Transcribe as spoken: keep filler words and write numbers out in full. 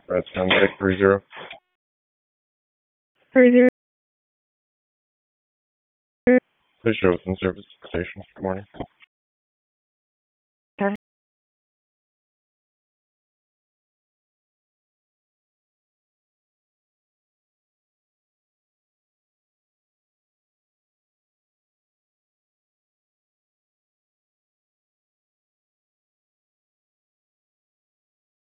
That's ten eight three zero. Three zero. Please show within service station. Good morning.